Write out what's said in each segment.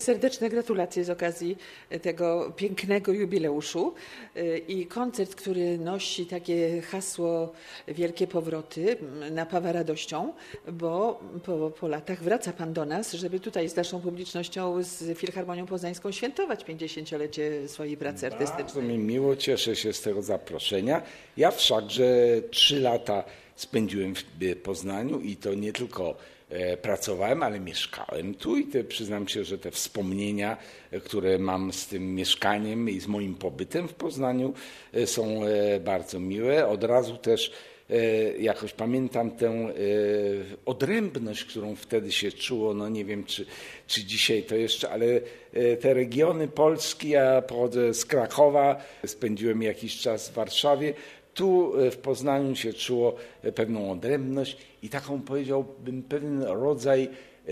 Serdeczne gratulacje z okazji tego pięknego jubileuszu i koncert, który nosi takie hasło Wielkie Powroty, napawa radością, bo po latach wraca Pan do nas, żeby tutaj z naszą publicznością, z Filharmonią Poznańską świętować 50-lecie swojej pracy artystycznej. Bardzo mi miło, cieszę się z tego zaproszenia. Ja wszakże 3 lata spędziłem w Poznaniu i to nie tylko pracowałem, ale mieszkałem tu i przyznam się, że te wspomnienia, które mam z tym mieszkaniem i z moim pobytem w Poznaniu są bardzo miłe. Od razu też jakoś pamiętam tę odrębność, którą wtedy się czuło, no nie wiem czy dzisiaj to jeszcze, ale te regiony Polski, ja pochodzę z Krakowa, spędziłem jakiś czas w Warszawie, tu w Poznaniu się czuło pewną odrębność i taką, powiedziałbym, pewien rodzaj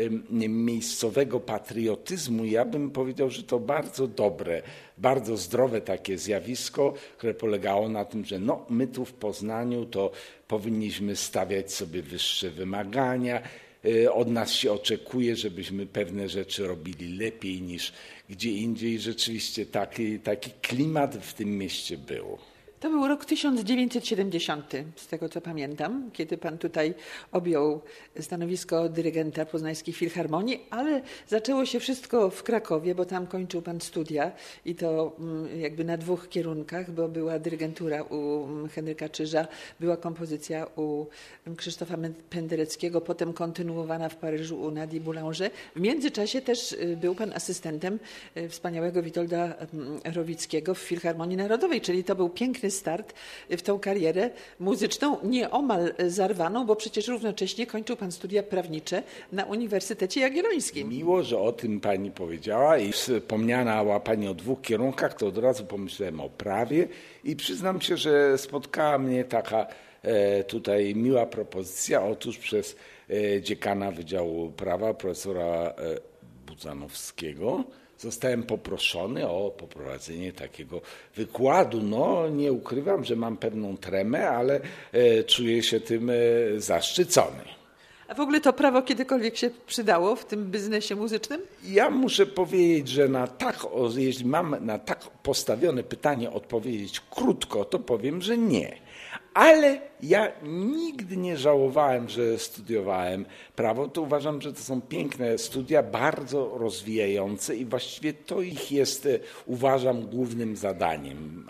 miejscowego patriotyzmu. Ja bym powiedział, że to bardzo dobre, bardzo zdrowe takie zjawisko, które polegało na tym, że no, my tu w Poznaniu to powinniśmy stawiać sobie wyższe wymagania. Od nas się oczekuje, żebyśmy pewne rzeczy robili lepiej niż gdzie indziej. Rzeczywiście taki klimat w tym mieście był. To był rok 1970, z tego co pamiętam, kiedy Pan tutaj objął stanowisko dyrygenta Poznańskiej Filharmonii, ale zaczęło się wszystko w Krakowie, bo tam kończył Pan studia i to jakby na 2 kierunkach, bo była dyrygentura u Henryka Czyża, była kompozycja u Krzysztofa Pendereckiego, potem kontynuowana w Paryżu u Nadii Boulanger. W międzyczasie też był Pan asystentem wspaniałego Witolda Rowickiego w Filharmonii Narodowej, czyli to był piękny start w tą karierę muzyczną, nieomal zarwaną, bo przecież równocześnie kończył Pan studia prawnicze na Uniwersytecie Jagiellońskim. Miło, że o tym Pani powiedziała i wspomniała Pani o 2 kierunkach, to od razu pomyślałem o prawie i przyznam się, że spotkała mnie taka tutaj miła propozycja. Otóż przez dziekana Wydziału Prawa, profesora Budzanowskiego, zostałem poproszony o poprowadzenie takiego wykładu. No, nie ukrywam, że mam pewną tremę, ale czuję się tym zaszczycony. A w ogóle to prawo kiedykolwiek się przydało w tym biznesie muzycznym? Ja muszę powiedzieć, że jeśli mam na tak postawione pytanie odpowiedzieć krótko, to powiem, że nie. Ale ja nigdy nie żałowałem, że studiowałem prawo. To uważam, że to są piękne studia, bardzo rozwijające i właściwie to ich jest, uważam, głównym zadaniem.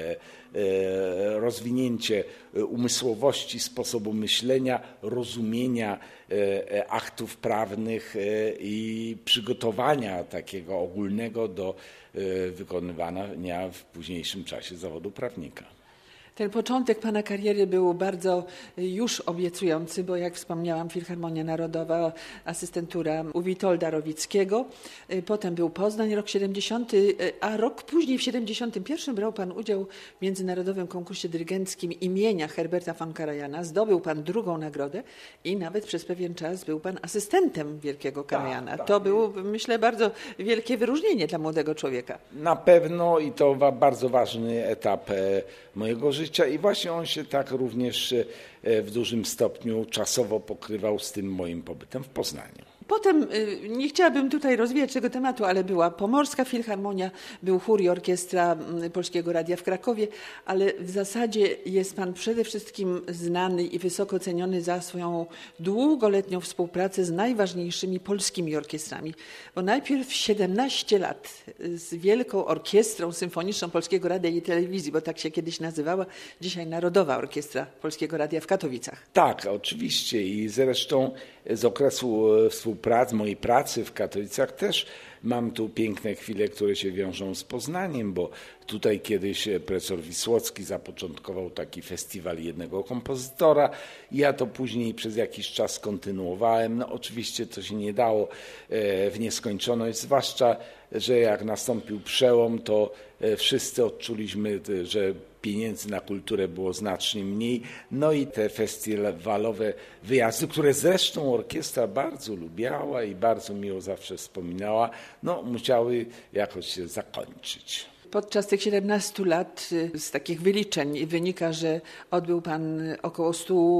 Rozwinięcie umysłowości, sposobu myślenia, rozumienia aktów prawnych i przygotowania takiego ogólnego do wykonywania w późniejszym czasie zawodu prawnika. Ten początek Pana kariery był bardzo już obiecujący, bo jak wspomniałam, Filharmonia Narodowa, asystentura u Witolda Rowickiego, potem był Poznań, rok 70, a rok później w 71 brał Pan udział w międzynarodowym konkursie dyrygenckim imienia Herberta von Karajana, zdobył Pan 2. nagrodę i nawet przez pewien czas był Pan asystentem Wielkiego Karajana. Tak. To było, myślę, bardzo wielkie wyróżnienie dla młodego człowieka. Na pewno i to bardzo ważny etap mojego życia i właśnie on się tak również w dużym stopniu czasowo pokrywał z tym moim pobytem w Poznaniu. Potem, nie chciałabym tutaj rozwijać tego tematu, ale była Pomorska Filharmonia, był chór i orkiestra Polskiego Radia w Krakowie, ale w zasadzie jest Pan przede wszystkim znany i wysoko ceniony za swoją długoletnią współpracę z najważniejszymi polskimi orkiestrami. Bo najpierw 17 lat z Wielką Orkiestrą Symfoniczną Polskiego Radia i Telewizji, bo tak się kiedyś nazywała, dzisiaj Narodowa Orkiestra Polskiego Radia w Katowicach. Tak, oczywiście i zresztą z okresu mojej pracy w Katowicach też mam tu piękne chwile, które się wiążą z Poznaniem, bo tutaj kiedyś profesor Wisłocki zapoczątkował taki festiwal jednego kompozytora. Ja to później przez jakiś czas kontynuowałem. No oczywiście to się nie dało w nieskończoność, zwłaszcza, że jak nastąpił przełom, to wszyscy odczuliśmy, że pieniędzy na kulturę było znacznie mniej. No i te festiwalowe wyjazdy, które zresztą orkiestra bardzo lubiała i bardzo miło zawsze wspominała, no musiały jakoś się zakończyć. Podczas tych 17 lat z takich wyliczeń wynika, że odbył pan około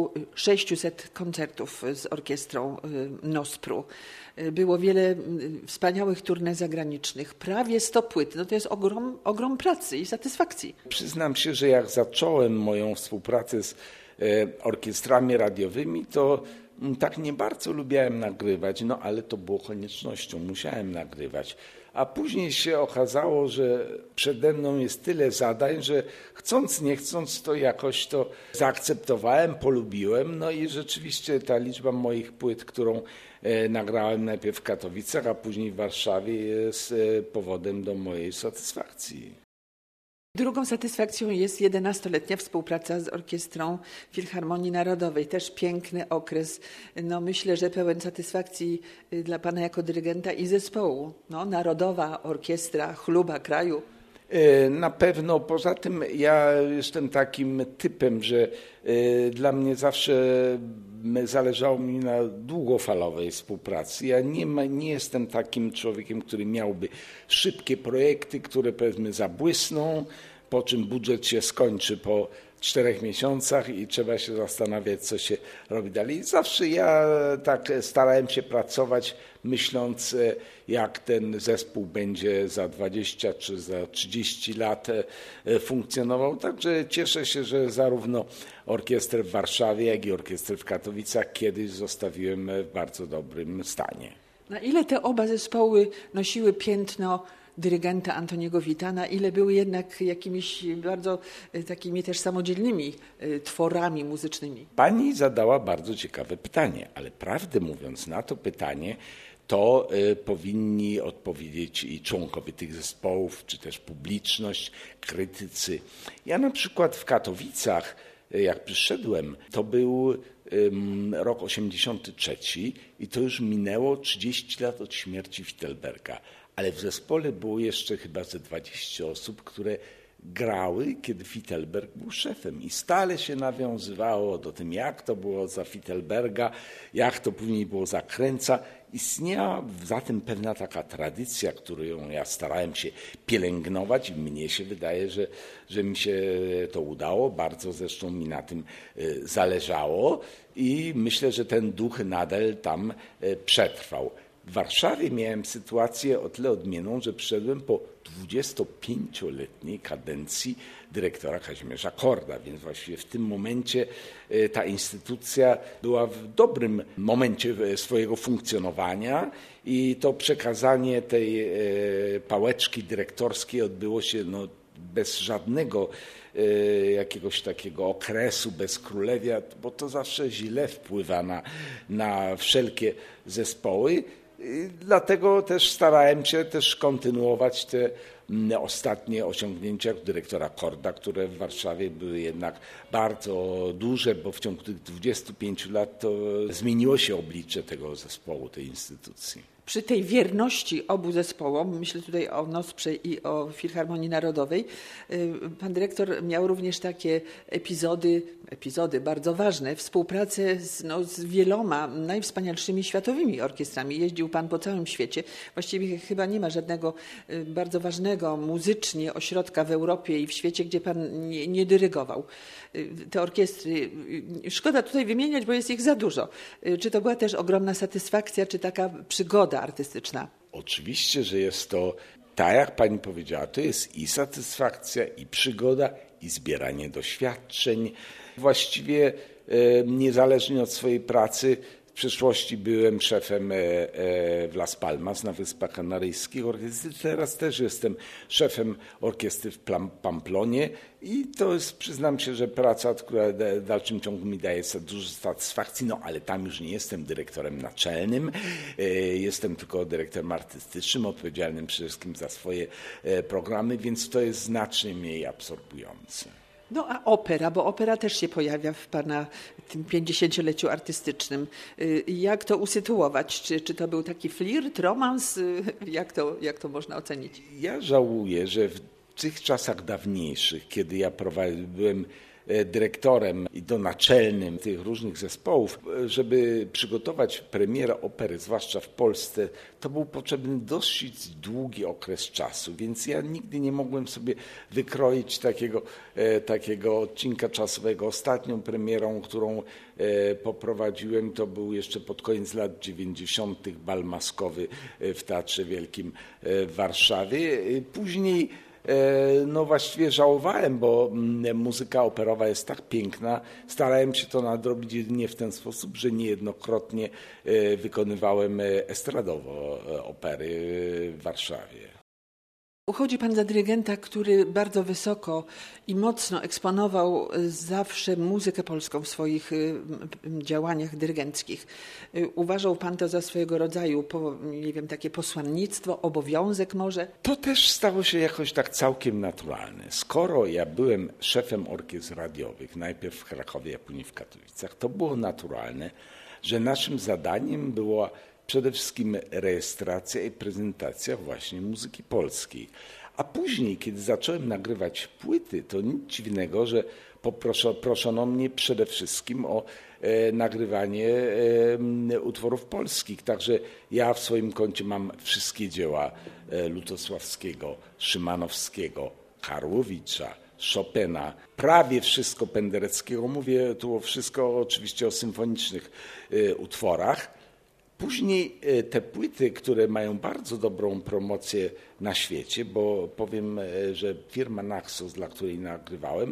600 koncertów z orkiestrą Nospru. Było wiele wspaniałych tournée zagranicznych, prawie 100 płyt. No to jest ogrom pracy i satysfakcji. Przyznam się, że jak zacząłem moją współpracę z orkiestrami radiowymi, to tak nie bardzo lubiałem nagrywać, no ale to było koniecznością, musiałem nagrywać. A później się okazało, że przede mną jest tyle zadań, że chcąc nie chcąc to jakoś to zaakceptowałem, polubiłem. No i rzeczywiście ta liczba moich płyt, którą nagrałem najpierw w Katowicach, a później w Warszawie, jest powodem do mojej satysfakcji. Drugą satysfakcją jest 11-letnia współpraca z Orkiestrą Filharmonii Narodowej. Też piękny okres. No myślę, że pełen satysfakcji dla pana jako dyrygenta i zespołu. No, Narodowa Orkiestra, chluba kraju. Na pewno. Poza tym ja jestem takim typem, że dla mnie zawsze zależało mi na długofalowej współpracy. Ja nie jestem takim człowiekiem, który miałby szybkie projekty, które powiedzmy zabłysną, po czym budżet się skończy po 4 miesiącach i trzeba się zastanawiać, co się robi dalej. Zawsze ja tak starałem się pracować, myśląc, jak ten zespół będzie za 20 czy za 30 lat funkcjonował. Także cieszę się, że zarówno orkiestrę w Warszawie, jak i orkiestrę w Katowicach kiedyś zostawiłem w bardzo dobrym stanie. Na ile te oba zespoły nosiły piętno dyrygenta Antoniego Wita, na ile były jednak jakimiś bardzo takimi też samodzielnymi tworami muzycznymi? Pani zadała bardzo ciekawe pytanie, ale prawdę mówiąc na to pytanie to powinni odpowiedzieć i członkowie tych zespołów, czy też publiczność, krytycy. Ja na przykład w Katowicach, jak przyszedłem, to był rok 83 i to już minęło 30 lat od śmierci Fittelberga. Ale w zespole było jeszcze chyba ze 20 osób, które grały, kiedy Fittelberg był szefem. I stale się nawiązywało do tym, jak to było za Fittelberga, jak to później było za Krenca. Istniała zatem pewna taka tradycja, którą ja starałem się pielęgnować i mnie się wydaje, że mi się to udało. Bardzo zresztą mi na tym zależało i myślę, że ten duch nadal tam przetrwał. W Warszawie miałem sytuację o tyle odmienną, że przyszedłem po 25-letniej kadencji dyrektora Kazimierza Korda, więc właściwie w tym momencie ta instytucja była w dobrym momencie swojego funkcjonowania i to przekazanie tej pałeczki dyrektorskiej odbyło się bez żadnego jakiegoś takiego okresu, bez królewia, bo to zawsze źle wpływa na wszelkie zespoły. Dlatego też starałem się też kontynuować te ostatnie osiągnięcia dyrektora Korda, które w Warszawie były jednak bardzo duże, bo w ciągu tych 25 lat to zmieniło się oblicze tego zespołu, tej instytucji. Przy tej wierności obu zespołom, myślę tutaj o Nosprze i o Filharmonii Narodowej, pan dyrektor miał również takie epizody bardzo ważne, współpracę z wieloma najwspanialszymi światowymi orkiestrami. Jeździł pan po całym świecie. Właściwie chyba nie ma żadnego bardzo ważnego muzycznie ośrodka w Europie i w świecie, gdzie pan nie dyrygował. Te orkiestry, szkoda tutaj wymieniać, bo jest ich za dużo. Czy to była też ogromna satysfakcja, czy taka przygoda artystyczna? Oczywiście, że jest to, tak jak pani powiedziała, to jest i satysfakcja, i przygoda, i zbieranie doświadczeń. Właściwie niezależnie od swojej pracy, w przeszłości byłem szefem w Las Palmas na Wyspach Kanaryjskich orkiestry. Teraz też jestem szefem orkiestry w Pamplonie i to jest, przyznam się, że praca, która w dalszym ciągu mi daje dużo satysfakcji, ale tam już nie jestem dyrektorem naczelnym, jestem tylko dyrektorem artystycznym, odpowiedzialnym przede wszystkim za swoje programy, więc to jest znacznie mniej absorbujące. No a opera, bo opera też się pojawia w pana tym 50-leciu artystycznym. Jak to usytuować? Czy to był taki flirt, romans? Jak to można ocenić? Ja żałuję, że w tych czasach dawniejszych, kiedy ja byłem dyrektorem i to naczelnym tych różnych zespołów, żeby przygotować premierę opery, zwłaszcza w Polsce, to był potrzebny dosyć długi okres czasu, więc ja nigdy nie mogłem sobie wykroić takiego odcinka czasowego. Ostatnią premierą, którą poprowadziłem, to był jeszcze pod koniec lat 90. bal maskowy w Teatrze Wielkim w Warszawie. Później no właściwie żałowałem, bo muzyka operowa jest tak piękna. Starałem się to nadrobić jedynie w ten sposób, że niejednokrotnie wykonywałem estradowo opery w Warszawie. Uchodzi pan za dyrygenta, który bardzo wysoko i mocno eksponował zawsze muzykę polską w swoich działaniach dyrygenckich. Uważał pan to za swojego rodzaju, nie wiem, takie posłannictwo, obowiązek może? To też stało się jakoś tak całkiem naturalne. Skoro ja byłem szefem orkiestr radiowych, najpierw w Krakowie, a później w Katowicach, to było naturalne, że naszym zadaniem była przede wszystkim rejestracja i prezentacja właśnie muzyki polskiej. A później, kiedy zacząłem nagrywać płyty, to nic dziwnego, że proszono mnie przede wszystkim o nagrywanie utworów polskich. Także ja w swoim koncie mam wszystkie dzieła Lutosławskiego, Szymanowskiego, Karłowicza, Chopina, prawie wszystko Pendereckiego. Mówię tu wszystko oczywiście o symfonicznych utworach. Później te płyty, które mają bardzo dobrą promocję na świecie, bo powiem, że firma Naxos, dla której nagrywałem,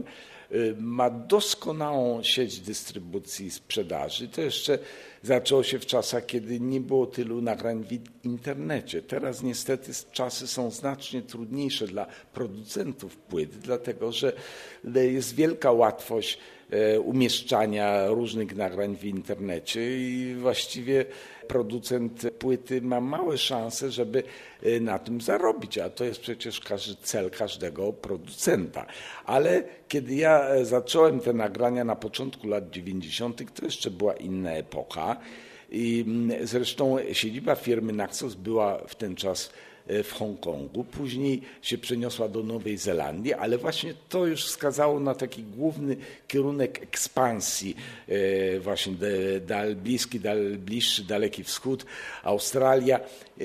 ma doskonałą sieć dystrybucji i sprzedaży. To jeszcze zaczęło się w czasach, kiedy nie było tylu nagrań w internecie. Teraz niestety czasy są znacznie trudniejsze dla producentów płyt, dlatego że jest wielka łatwość umieszczania różnych nagrań w internecie i właściwie producent płyty ma małe szanse, żeby na tym zarobić, a to jest przecież cel każdego producenta. Ale kiedy ja zacząłem te nagrania na początku lat 90., to jeszcze była inna epoka i zresztą siedziba firmy Naxos była w ten czas w Hongkongu, później się przeniosła do Nowej Zelandii, ale właśnie to już wskazało na taki główny kierunek ekspansji, właśnie bliski, bliższy, Daleki Wschód, Australia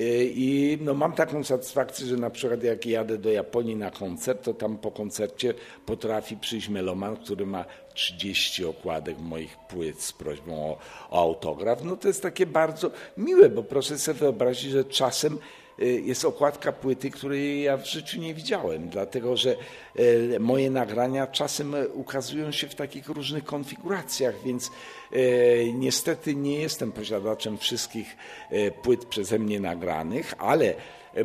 i no mam taką satysfakcję, że na przykład jak jadę do Japonii na koncert, to tam po koncercie potrafi przyjść meloman, który ma 30 okładek moich płyt z prośbą o autograf. No to jest takie bardzo miłe, bo proszę sobie wyobrazić, że czasem jest okładka płyty, której ja w życiu nie widziałem, dlatego że moje nagrania czasem ukazują się w takich różnych konfiguracjach, więc niestety nie jestem posiadaczem wszystkich płyt przeze mnie nagranych, ale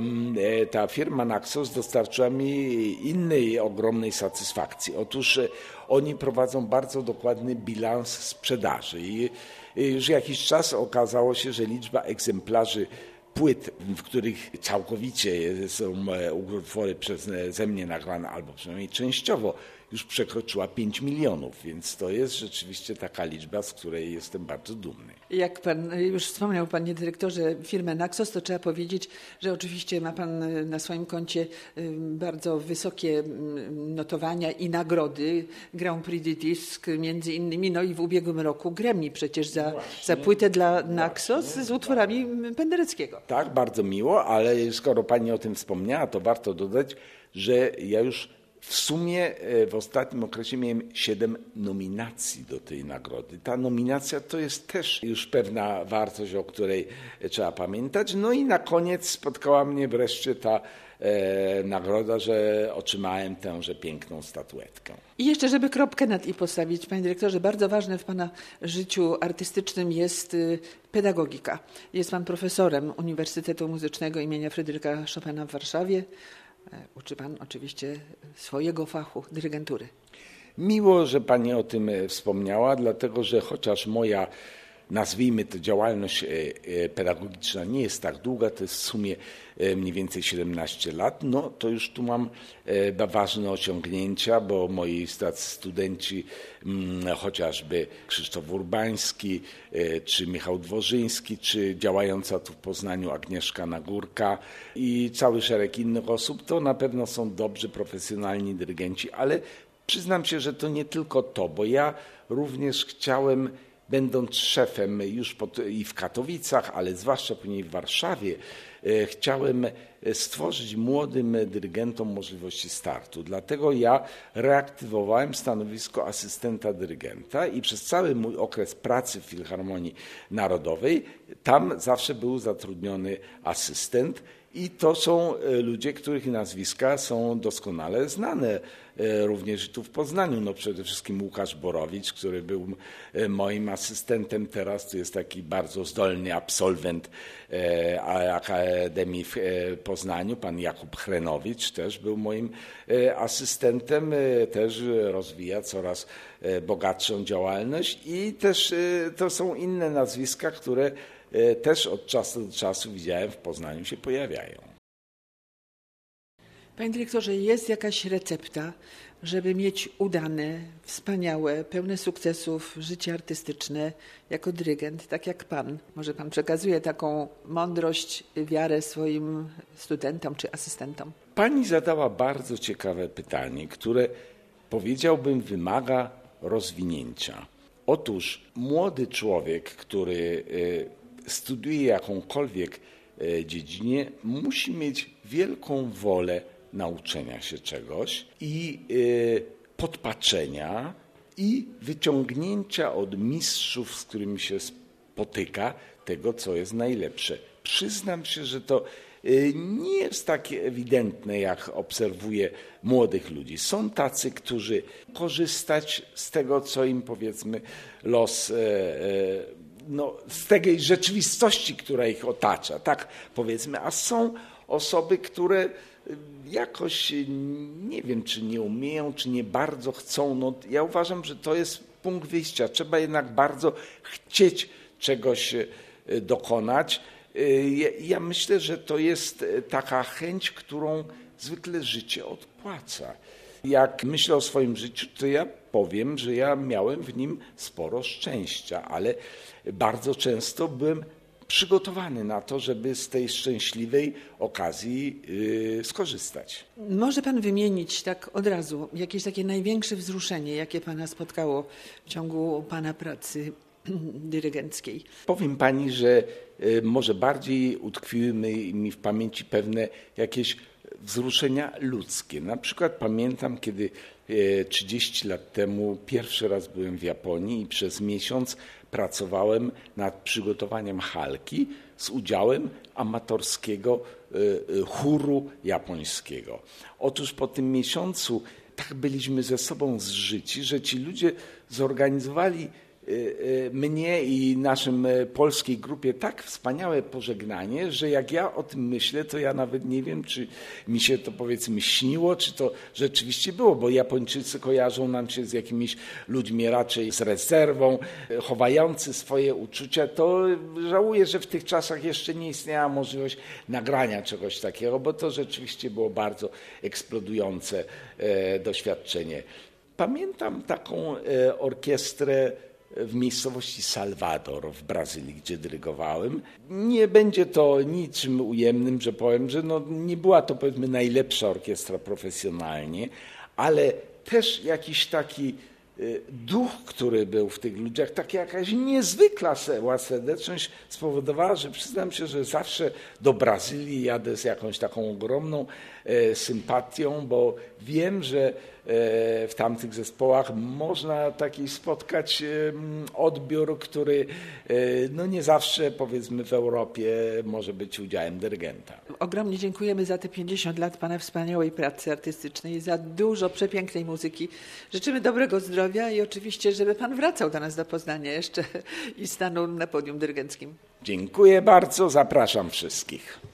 ta firma Naxos dostarczyła mi innej ogromnej satysfakcji. Otóż oni prowadzą bardzo dokładny bilans sprzedaży i już jakiś czas okazało się, że liczba egzemplarzy płyt, w których całkowicie są utwory przeze mnie nagrane, albo przynajmniej częściowo, już przekroczyła 5 milionów, więc to jest rzeczywiście taka liczba, z której jestem bardzo dumny. Jak pan już wspomniał, panie dyrektorze, firmę Naxos, to trzeba powiedzieć, że oczywiście ma pan na swoim koncie bardzo wysokie notowania i nagrody. Grand Prix du Disque między innymi, no i w ubiegłym roku Grammy przecież za płytę dla Naxos z utworami Pendereckiego. Tak, bardzo miło, ale skoro pani o tym wspomniała, to warto dodać, że ja już w sumie w ostatnim okresie miałem 7 nominacji do tej nagrody. Ta nominacja to jest też już pewna wartość, o której trzeba pamiętać. No i na koniec spotkała mnie wreszcie ta nagroda, że otrzymałem tęże piękną statuetkę. I jeszcze, żeby kropkę nad i postawić, panie dyrektorze, bardzo ważne w pana życiu artystycznym jest pedagogika. Jest pan profesorem Uniwersytetu Muzycznego imienia Fryderyka Chopina w Warszawie. Uczy pan oczywiście swojego fachu dyrygentury. Miło, że pani o tym wspomniała, dlatego że chociaż moja, nazwijmy to, działalność pedagogiczna nie jest tak długa, to jest w sumie mniej więcej 17 lat, no to już tu mam ważne osiągnięcia, bo moi studenci, chociażby Krzysztof Urbański, czy Michał Dworzyński, czy działająca tu w Poznaniu Agnieszka Nagórka i cały szereg innych osób, to na pewno są dobrzy, profesjonalni dyrygenci, ale Przyznam się, że to nie tylko to, bo ja również chciałem, będąc szefem już i w Katowicach, ale zwłaszcza później w Warszawie, chciałem stworzyć młodym dyrygentom możliwości startu. Dlatego ja reaktywowałem stanowisko asystenta dyrygenta i przez cały mój okres pracy w Filharmonii Narodowej tam zawsze był zatrudniony asystent. I to są ludzie, których nazwiska są doskonale znane również tu w Poznaniu. No przede wszystkim Łukasz Borowicz, który był moim asystentem teraz. To jest taki bardzo zdolny absolwent Akademii w Poznaniu. Pan Jakub Chrenowicz też był moim asystentem. Też rozwija coraz bogatszą działalność. I też to są inne nazwiska, które też od czasu do czasu widziałem w Poznaniu się pojawiają. Panie dyrektorze, jest jakaś recepta, żeby mieć udane, wspaniałe, pełne sukcesów życie artystyczne jako dyrygent, tak jak pan? Może pan przekazuje taką mądrość, wiarę swoim studentom czy asystentom? Pani zadała bardzo ciekawe pytanie, które powiedziałbym wymaga rozwinięcia. Otóż młody człowiek, który studiuje jakąkolwiek dziedzinę, musi mieć wielką wolę nauczenia się czegoś i podpatrzenia i wyciągnięcia od mistrzów, z którymi się spotyka, tego, co jest najlepsze. Przyznam się, że to nie jest takie ewidentne, jak obserwuję młodych ludzi. Są tacy, którzy korzystać z tego, co im powiedzmy los z tej rzeczywistości, która ich otacza, tak powiedzmy, a są osoby, które jakoś nie wiem, czy nie umieją, czy nie bardzo chcą. No, ja uważam, że to jest punkt wyjścia. Trzeba jednak bardzo chcieć czegoś dokonać. Ja myślę, że to jest taka chęć, którą zwykle życie odpłaca. Jak myślę o swoim życiu, to ja powiem, że ja miałem w nim sporo szczęścia, ale bardzo często byłem przygotowany na to, żeby z tej szczęśliwej okazji skorzystać. Może pan wymienić tak od razu jakieś takie największe wzruszenie, jakie pana spotkało w ciągu pana pracy dyrygenckiej? Powiem pani, że może bardziej utkwiły mi w pamięci pewne jakieś wzruszenia ludzkie. Na przykład pamiętam, kiedy 30 lat temu pierwszy raz byłem w Japonii i przez miesiąc pracowałem nad przygotowaniem halki z udziałem amatorskiego chóru japońskiego. Otóż po tym miesiącu tak byliśmy ze sobą zżyci, że ci ludzie zorganizowali mnie i naszym polskiej grupie tak wspaniałe pożegnanie, że jak ja o tym myślę, to ja nawet nie wiem, czy mi się to powiedzmy śniło, czy to rzeczywiście było, bo Japończycy kojarzą nam się z jakimiś ludźmi raczej z rezerwą, chowający swoje uczucia. To żałuję, że w tych czasach jeszcze nie istniała możliwość nagrania czegoś takiego, bo to rzeczywiście było bardzo eksplodujące doświadczenie. Pamiętam taką orkiestrę w miejscowości Salvador w Brazylii, gdzie dyrygowałem. Nie będzie to niczym ujemnym, że powiem, że nie była to powiedzmy najlepsza orkiestra profesjonalnie, ale też jakiś taki duch, który był w tych ludziach, taka jakaś niezwykła serdeczność spowodowała, że przyznam się, że zawsze do Brazylii jadę z jakąś taką ogromną sympatią, bo wiem, że w tamtych zespołach można taki spotkać odbiór, który nie zawsze powiedzmy w Europie może być udziałem dyrygenta. Ogromnie dziękujemy za te 50 lat pana wspaniałej pracy artystycznej, za dużo przepięknej muzyki. Życzymy dobrego zdrowia i oczywiście, żeby pan wracał do nas do Poznania jeszcze i stanął na podium dyrygenckim. Dziękuję bardzo, zapraszam wszystkich.